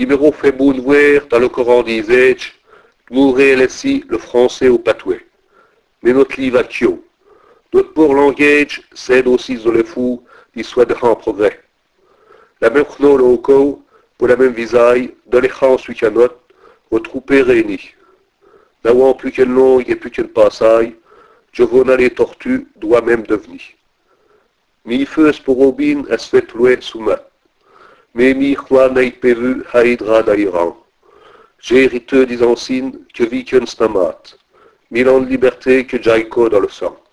Ibero fait voir dans le Coran disait, mourir ici le français au patoué. Mais notre livre a kio. Notre pour langage, c'est aussi de le fou, il soit de grand progrès. La même chno le hoko, pour la même visage, dans les champs suicanot, retroupés réunis. Là où plus qu'un long et plus qu'un passage, Giovanna les tortues doit même devenir. Mi feux pour Robin à se fait louer soumat. Mais mi chwa n'aille pévu haïdra d'aïran. J'ai hérité des anciennes que viken snamat. Mille en liberté que Jaiko dans le sang.